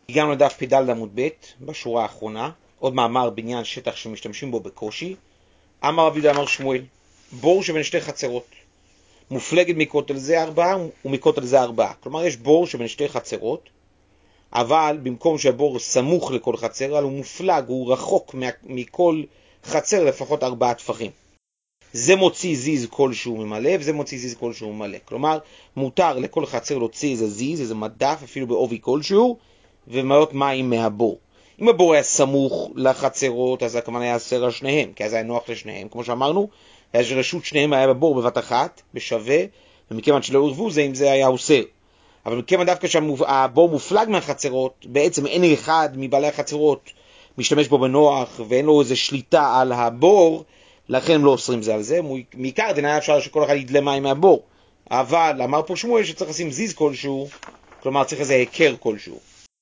הגענו לדף פ"ד עמוד ב' בשורה האחרונה, עוד מאמר בעניין שטח שמשתמשים בו בקושי. אמר רבי יהודה אמר שמואל, בור שבין שתי חצרות, מופלגת מכותל זה 4 ומכותל זה 4. כלומר יש בור שבין שתי חצרות, אבל במקום שהבור סמוך לכל חצר, הוא מופלג, הוא רחוק מכל חצר לפחות 4 טפחים. זה מוציא זיז כלשהו ממלא, וזה מוציא זיז כלשהו ממלא. כלומר, מותר לכל חצר להוציא איזה זיז, איזה מדף, אפילו בעובי כלשהו, ומלות מים מהבור. אם הבור היה סמוך לחצרות, אז הכוונה היה אסר על שניהם, כי אז היה נוח לשניהם. כמו שאמרנו, אז רשות שניהם היה בבור בבת אחת, בשווה, ומכיוון שלא ערבו זה, אם זה היה אוסר. אבל מכיוון דווקא שהבור מופלג מהחצרות, בעצם אין אחד מבעלי החצרות משתמש בו בנוח, ואין לו איזו שליטה על הבור, לכן הם לא אוסרים זה על זה. מעיקר דין היה אפשר שכל אחד ידלה מים מהבור. אבל אמר פה שמואל שצריך לשים זיז כלשהו, כלומר צריך איזה היכר כלשהו.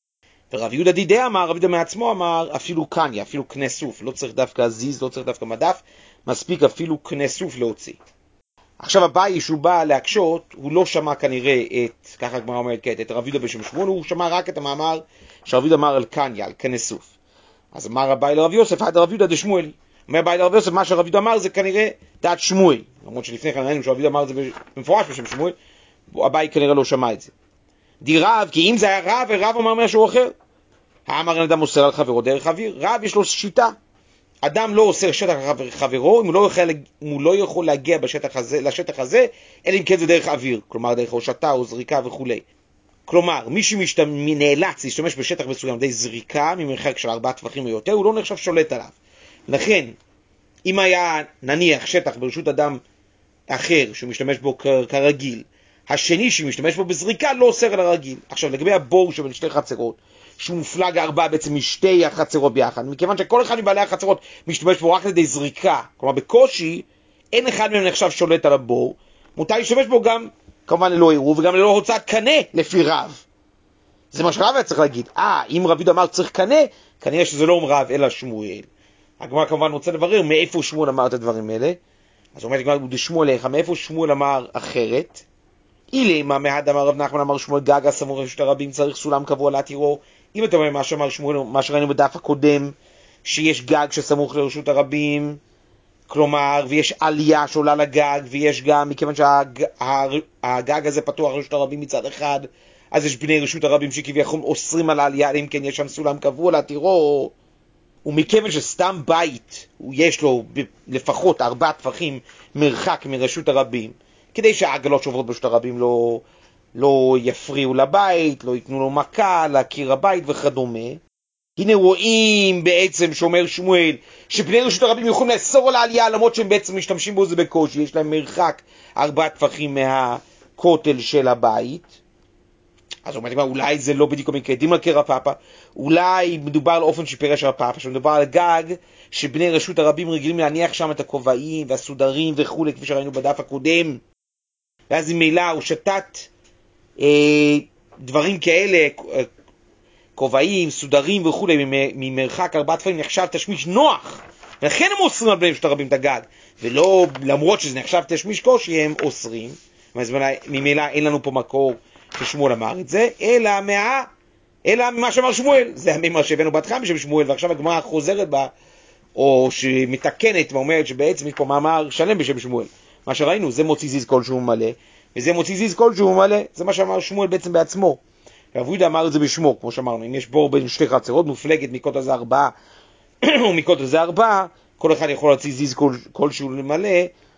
ורב יהודה דידי אמר, רב יהודה מעצמו אמר, אפילו קניה, אפילו קנה סוף, לא צריך דווקא זיז, לא צריך דווקא מדף, מספיק אפילו קנה סוף להוציא. עכשיו הבאי שהוא בא להקשות, הוא לא שמע כנראה את, ככה הגמרא אומרת כעת, את רב יהודה בשם שמואל, הוא שמע רק את המאמר שרב יהודה אמר על קניה, על קנה סוף. אז אמר הבאי לרב יוסף, עד רב יהודה דשמואל. אומר הבאי לרב יוסף, מה שרב יהודה אמר זה כנראה דעת שמואל. למרות שלפני כן ראינו שרב יהודה אמר את זה במפורש בשם שמואל, הבאי כנראה לא שמע את זה. די רב, כי אם זה היה רב, ורב אמר משהו אחר. האמר אדם אוסר על חברו דרך אוויר, רב יש לו שיטה. אדם לא אוסר שטח חברו, אם הוא לא יכול להגיע לשטח הזה, אלא אם כן זה דרך אוויר, כלומר דרך הושטה או זריקה וכו'. כלומר, מי שנאלץ להשתמש בשטח מסוים די זריקה, ממרחק של 4 טפחים או יותר, הוא לא נחשב שולט עליו. לכן, אם היה נניח שטח ברשות אדם אחר שהוא משתמש בו כרגיל, השני שמשתמש בו בזריקה לא אוסר על הרגיל. עכשיו, לגבי הבור שבין שתי חצרות, שהוא מופלג 4 בעצם משתי החצרות ביחד, מכיוון שכל אחד מבעלי החצרות משתמש בו רק לידי זריקה, כלומר בקושי, אין אחד מהם נחשב שולט על הבור, מותר להשתמש בו גם, כמובן ללא עירוב, וגם ללא הוצאת קנה לפי רב. זה מה שרב היה צריך להגיד. אם רב יהודה אמר צריך קנה, כנראה שזה לא רב אלא שמואל. הגמרא כמובן רוצה לברר מאיפה שמואל אמר את הדברים האלה. אז אומרת הגמרא, דשמואל לך, מאיפה שמואל אמר אחרת? אילמה מהד אמר רב נחמן אמר שמואל גג הסמוך לרשות הרבים צריך סולם קבוע להתירו. אם אתה אומר מה שאמר שמואל, מה שראינו בדף הקודם, שיש גג שסמוך לרשות הרבים, כלומר, ויש עלייה שעולה לגג, ויש גם, מכיוון שהגג הזה פתוח לרשות הרבים מצד אחד, אז יש בני רשות הרבים שכביכול אוסרים על העלייה, אם כן יש שם סולם קבוע להתירו, ומכיוון שסתם בית, יש לו לפחות 4 טפחים מרחק מרשות הרבים, כדי שהעגלות שעוברות ברשות הרבים לא יפריעו לבית, לא ייתנו לו מכה, להכיר הבית וכדומה. הנה רואים בעצם שאומר שמואל, שבני רשות הרבים יכולים לאסור על העלייה, למרות שהם בעצם משתמשים בו זה בקושי, יש להם מרחק 4 טפחים מהכותל של הבית. אז אומרת, אולי זה לא בדיוק מקדים על קרא פאפא, אולי מדובר על אופן שפירש רב פאפא, שמדובר על גג שבני רשות הרבים רגילים להניח שם את הכובעים והסודרים וכו', כפי שראינו בדף הקודם. ואז עם מילה הוא שתת דברים כאלה, כובעים, סודרים וכו', ממרחק 4 טפחים נחשב תשמיש נוח, ולכן הם אוסרים על בני רשות הרבים את הגג, ולא, למרות שזה נחשב תשמיש קושי, הם אוסרים. ממילא אין לנו פה מקור ששמואל אמר את זה, אלא ממה שאמר שמואל. זה מה שהבאנו בהתחלה בשם שמואל, ועכשיו הגמרא חוזרת בה, או שמתקנת ואומרת שבעצם יש פה מאמר שלם בשם שמואל. מה שראינו, זה מוציא זיז כלשהו מלא, וזה מוציא זיז כלשהו מלא, זה מה שאמר שמואל בעצם בעצמו. רב יהודה אמר את זה בשמו, כמו שאמרנו, אם יש בור בין שתי חצרות, מופלגת מכותל זה 4, ומכותל זה 4, כל אחד יכול להוציא זיז כלשהו למלא,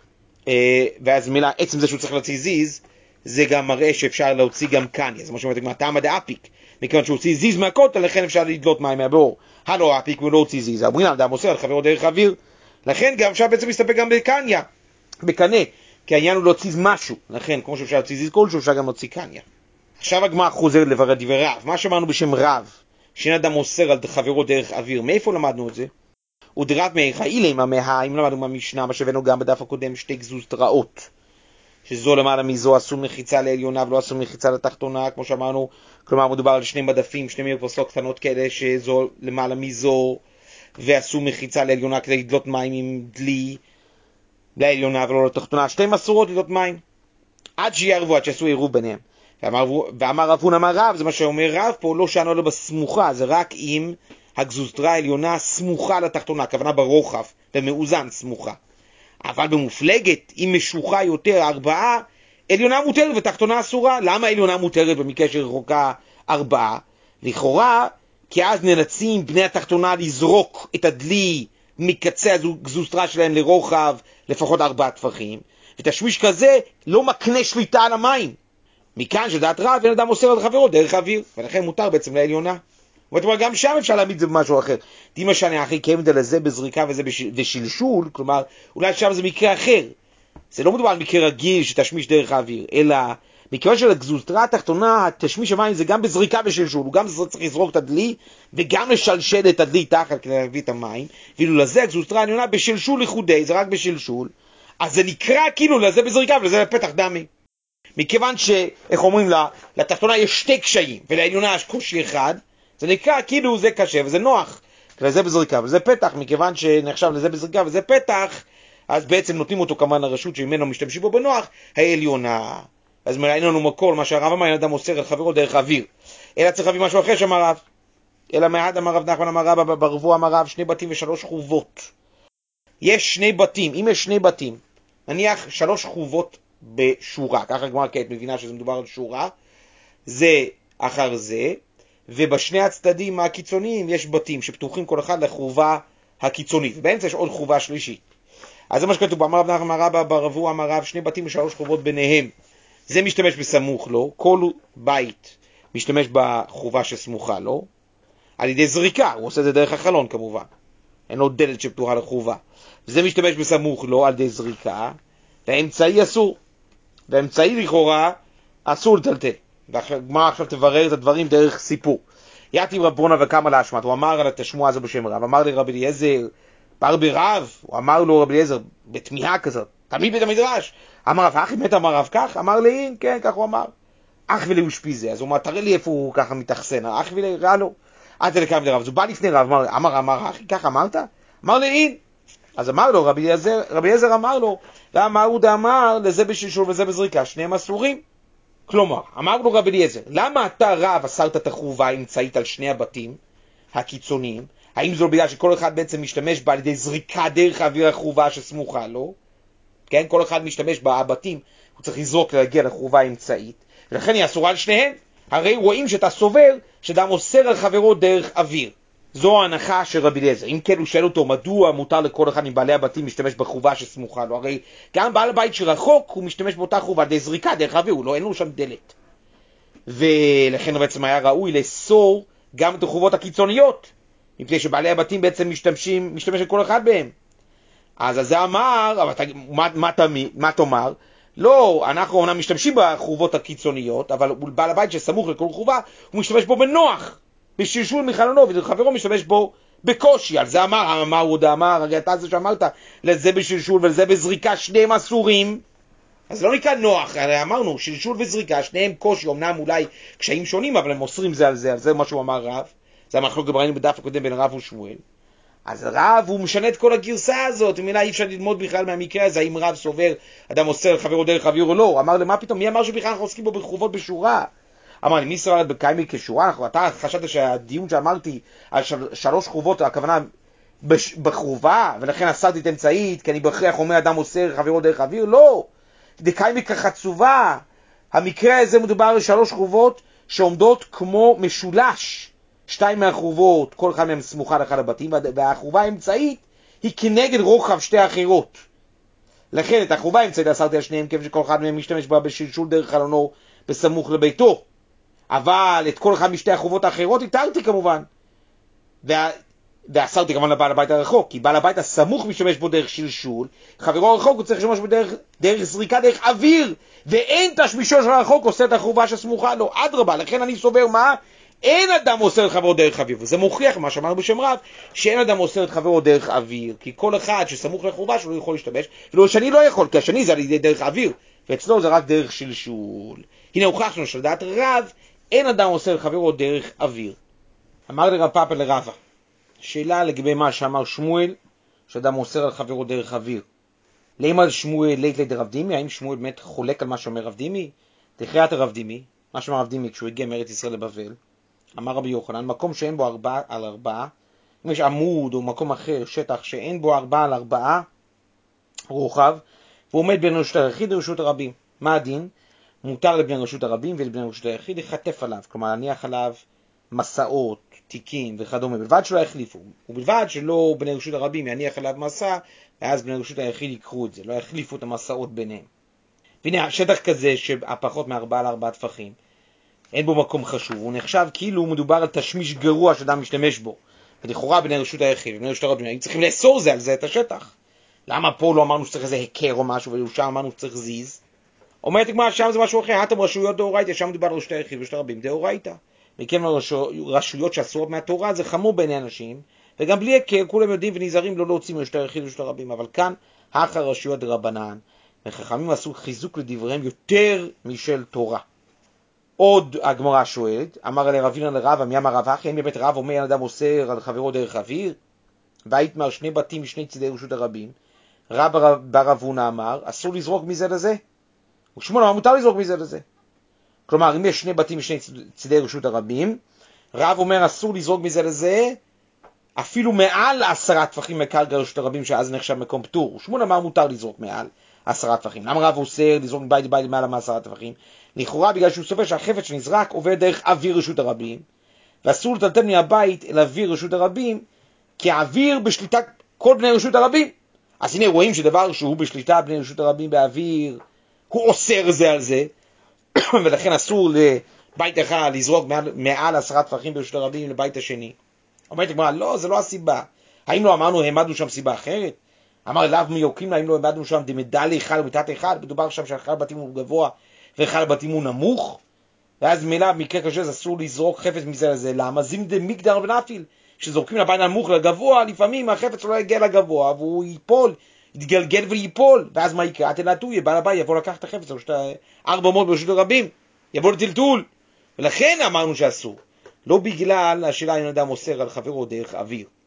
ואז מילה, עצם זה שהוא צריך להוציא זיז, זה גם מראה שאפשר להוציא גם קניה. זה מה שאומרת, טעמא דאפיק, מכיוון שהוא הוציא זיז מהכותל, לכן אפשר לדלות מים מהבור. הלא אפיק ולא הוציא זיז, אומרים אדם אוסר על חברו דרך אוויר, לכן גם אפשר בעצם להסתפק גם בקניה, בקנה, כי העניין הוא להוציא משהו, לכן כמו שאפשר להוציא זיז כלשהו, אפשר גם להוציא קניה. עכשיו הגמרא חוזרת לברר דברי רב. מה שאמרנו בשם רב, שאין אדם אוסר על חברו דרך אוויר, מאיפה למדנו את זה? ודרב מאיכה אילמה אם למדנו מהמשנה, מה שהבאנו גם בדף הקודם, 2 גזוז רעות, שזו למעלה מזו עשו מחיצה לעליונה ולא עשו מחיצה לתחתונה, כמו שאמרנו, כלומר מדובר על 2 מדפים, 2 מרפסות קטנות כאלה, שזו למעלה מזו, ועשו מחיצה לעליונה כדי לדלות מים עם דלי לעליונה ולא לתחתונה. 2 אסורות לדלות מים, עד שיערבו, עד שעשו עירוב ביניהם. ואמר רב הונא אמר רב, זה מה שאומר רב פה, לא שענו לו בסמוכה, זה רק אם הגזוסטרה העליונה סמוכה לתחתונה, הכוונה ברוחב, ומאוזן סמוכה. אבל במופלגת, אם משוכה יותר 4, עליונה מותרת ותחתונה אסורה. למה עליונה מותרת במקרה שרחוקה 4? לכאורה, כי אז נאלצים בני התחתונה לזרוק את הדלי מקצה הגזוסטרה שלהם לרוחב לפחות 4 טפחים, ותשמיש כזה לא מקנה שליטה על המים. מכאן שדעת רב אין אדם אוסר על חברו דרך אוויר, ולכן מותר בעצם לעליונה. אבל גם שם אפשר להעמיד את זה במשהו אחר. דימה שאני אחי קיימת לזה בזריקה וזה בשלשול, כלומר אולי שם זה מקרה אחר. זה לא מדובר על מקרה רגיל שתשמיש דרך האוויר, אלא מכיוון של הגזוסטרה התחתונה, תשמיש המים זה גם בזריקה ושלשול, הוא גם צריך לזרוק את הדלי וגם לשלשל את הדלי תחת כדי להביא את המים, ואילו לזה הגזוסטרה העליונה בשלשול ייחודי, זה רק בשלשול, אז זה נקרא כאילו לזה בזריקה ולזה בפתח דמי. מכיוון שאיך אומרים לה, לתחתונה יש 2 קשיים ולעליונה יש קושי אחד, זה נקרא כאילו זה קשה וזה נוח, לזה בזריקה וזה פתח, מכיוון שנחשב לזה בזריקה וזה פתח, אז בעצם נותנים אותו כמובן לרשות שממנו משתמשים בו בנוח, העליונה. אז אין לנו מקור, מה שהרב אמר, אין אדם אוסר על חברו דרך אוויר. אלא צריך להביא משהו אחר שאמר רב. אלא מהד אמר רב נחמן אמר רב, ברבו אמר רב, 2 בתים ו3 חובות. יש 2 בתים, אם יש 2 בתים, נניח 3 חובות בשורה, ככה גמר כעת מבינה שזה מדובר על שורה, זה אחר זה, ובשני הצדדים הקיצוניים יש בתים שפתוחים כל אחד לחובה הקיצונית, ובאמצע יש עוד חובה שלישית. אז זה מה שכתוב, אמר רב נחמן אמר רב, ברבו אמר רב, 2 בתים ו3 חובות ביניהם. זה משתמש בסמוך לו, כל בית משתמש בחובה שסמוכה לו, על ידי זריקה, הוא עושה את זה דרך החלון כמובן, אין לו דלת שפתוחה לחובה. וזה משתמש בסמוך לו על ידי זריקה, והאמצעי אסור, והאמצעי לכאורה אסור לטלטל. והגמרא עכשיו תברר את הדברים דרך סיפור. יתיב רב ברונה וקמה להשמט, הוא אמר על התשמוע הזה בשם רב, אמר לרבי אליעזר, בר ברב, הוא אמר לו רבי אליעזר, בתמיהה כזאת, תמיד בית המדרש, אמר רב, אחי מת אמר רב כך? אמר לי, כן, כך הוא אמר. אח ולי אושפיזה, אז הוא אמר, תראה לי איפה הוא ככה מתאכסן, אח ולי, ראה לו, עד לקיים לרב, אז הוא בא לפני רב, אמר, אחי, כך אמרת? אמר לי, אין. אז אמר לו, רבי אליעזר אמר לו, ואמר הוא דאמר, לזה בשלשול וזה בזריקה, שניהם אסורים. כלומר, אמר לו רבי אליעזר, למה אתה רב אסרת את החובה האמצעית על 2 הבתים הקיצוניים? האם זו בגלל שכל אחד בעצם משתמש בה על ידי זריקה דרך האוויר החובה שסמוכה לו? כן, כל אחד משתמש בבתים, הוא צריך לזרוק להגיע לחובה האמצעית, ולכן היא אסורה על שניהם. הרי רואים שאתה סובר שאדם אוסר על חברו דרך אוויר. זו ההנחה של רבי אליעזר. אם כן הוא שואל אותו מדוע מותר לכל אחד מבעלי הבתים משתמש בחובה שסמוכה לו, הרי גם בעל הבית שרחוק הוא משתמש באותה חובה דרך זריקה, דרך אוויר, אין לו שם דלת. ולכן בעצם היה ראוי לאסור גם את החובות הקיצוניות, מפני שבעלי הבתים בעצם משתמש לכל אחד בהם. אז זה אמר, אבל מה תאמר? לא, אנחנו אומנם משתמשים בחובות הקיצוניות, אבל בעל הבית שסמוך לכל חובה, הוא משתמש בו בנוח, בשלשול מחלונו, וחברו משתמש בו בקושי. על זה אמר, הוא עוד אמר, הרי אתה זה שאמרת, לזה בשלשול ולזה בזריקה, שניהם אסורים. אז לא נקרא נוח, הרי אמרנו, שלשול וזריקה, שניהם קושי, אמנם אולי קשיים שונים, אבל הם אוסרים זה על זה, על זה מה שהוא אמר רב. זה המחלוקת ראינו בדף הקודם בין רב ושמואל. אז רב הוא משנה את כל הגרסה הזאת, ומילה אי אפשר ללמוד בכלל מהמקרה הזה, האם רב סובר, אדם אוסר חברו דרך אוויר או לא. הוא אמר למה פתאום, מי אמר שבכלל אנחנו עוסקים בו בחובות בשורה? אמר לי, מי סובר בקיימי כשורה? אתה חשבת שהדיון שאמרתי על 3 חובות, הכוונה בחובה, ולכן אסרתי את אמצעית, כי אני בהכרח אומר אדם אוסר חברו דרך אוויר? לא, דקיימי כחצובה. המקרה הזה מדובר על 3 חובות שעומדות כמו משולש. 2 מהחובות, כל אחד מהם סמוכה לאחד הבתים, והחובה האמצעית היא כנגד רוחב 2 האחרות. לכן את החובה האמצעית אסרתי על שניהם, כיוון שכל אחד מהם משתמש בה בשלשול דרך חלונו בסמוך לביתו. אבל את כל אחד משתי החובות האחרות התרתי כמובן. ואסרתי כמובן לבעל הבית הרחוק, כי בעל הבית הסמוך משתמש בו דרך שלשול, חברו הרחוק הוא צריך לשמש בו דרך זריקה, דרך אוויר, ואין תשמישו של הרחוק עושה את החובה שסמוכה לו. אדרבה, לכן אני סובר מה? אין אדם אוסר את חברו דרך אוויר, וזה מוכיח מה שאמרנו בשם רב, שאין אדם אוסר את חברו דרך אוויר, כי כל אחד שסמוך לחובה שלו יכול להשתמש, ולא שאני לא יכול, כי השני זה על ידי דרך אוויר, ואצלו זה רק דרך שלשול. הנה הוכחנו שלדעת רב, אין אדם אוסר את חברו דרך אוויר. אמר לרב פאפא לרבא, שאלה לגבי מה שאמר שמואל, שאדם אוסר על חברו דרך אוויר. למה שמואל לית לית רב דימי? האם שמואל באמת חולק על מה שאומר רב דימי? דחייתא רב דימי, מה שאמר עבדימי כשהוא הגיע מארץ ישראל לבבל, אמר רבי יוחנן, מקום שאין בו 4x4, אם יש עמוד או מקום אחר, שטח שאין בו 4x4 רוחב, והוא עומד בין רשות היחיד לרשות הרבים. מה הדין? מותר לבני רשות הרבים ולבני רשות היחיד לחטף עליו, כלומר להניח עליו מסעות, תיקים וכדומה, בלבד שלא יחליפו, ובלבד שלא בני רשות הרבים יניח עליו מסע, ואז בני רשות היחיד יקחו את זה, לא יחליפו את המסעות ביניהם. והנה, שטח כזה שהפחות מ4x4 טפחים, אין בו מקום חשוב, הוא נחשב כאילו מדובר על תשמיש גרוע שאדם משתמש בו, ולכאורה בני רשות היחיד ובני רשות הרבים, הם צריכים לאסור זה על זה את השטח. למה פה לא אמרנו שצריך איזה היכר או משהו, ולשם אמרנו שצריך זיז? אומרת הגמרא, שם זה משהו אחר, אתם רשויות דאורייתא, שם מדובר על רשות היחיד ורשות הרבים דאורייתא. מכן רשויות שאסורות מהתורה זה חמור בעיני אנשים, וגם בלי היכר כולם יודעים ונזהרים לא להוציא מרשות היחיד ורשות הרבים, אבל כאן אחר רשויות דרבנן, וחכמים עשו חיזוק לדבריהם יותר משל תורה. עוד הגמרא שואלת, אמר אלי רב הילנא לרבא, מי אמר רב אחי, האם באמת רב אומר אדם אוסר על חברו דרך אוויר? ויתמר שני בתים משני צידי רשות הרבים. רבא בר אבונה אמר, אסור לזרוק מזה לזה. ושמעון אמר, מותר לזרוק מזה לזה. כלומר, אם יש שני בתים משני צידי רשות הרבים, רב אומר, אסור לזרוק מזה לזה, אפילו מעל 10 טפחים מקרקע רשות הרבים, שאז נחשב מקום פטור. ושמעון אמר, מותר לזרוק מעל 10 טפחים. למה רב אוסר לזרוק מבית לבית מעל 10 טפחים? לכאורה, בגלל שהוא סובר שהחפץ שנזרק עובר דרך אוויר רשות הרבים, ואסור לטלטל מהבית אל אוויר רשות הרבים, כי האוויר בשליטת כל בני רשות הרבים. אז הנה רואים שדבר שהוא בשליטה בני רשות הרבים באוויר, הוא אוסר זה על זה, ולכן אסור לבית אחד לזרוק מעל 10 טפחים ברשות הרבים לבית השני. אומרת הגמרא, לא, זה לא הסיבה. האם לא אמרנו, העמדנו שם סיבה אחרת? אמר אליו מיוקים לה, האם לא העמדנו שם דמדלי אחד ומיטת אחד, מדובר שם שאחד הבתים הוא גבוה ואחד הבתים הוא נמוך, ואז מילה במקרה קשה זה אסור לזרוק חפץ מזה לזה. למה? זים דמקדר ונפיל, כשזורקים לבית הנמוך לגבוה, לפעמים החפץ לא יגיע לגבוה והוא ייפול, יתגלגל ויפול, ואז מה יקרה? תלעטו, בעל הבית יבוא לקח את החפץ, או 400 ברשות הרבים, יבוא לטלטול. ולכן אמרנו שאסור, לא בגלל השאלה אם אדם אוסר על חברו דרך אוויר.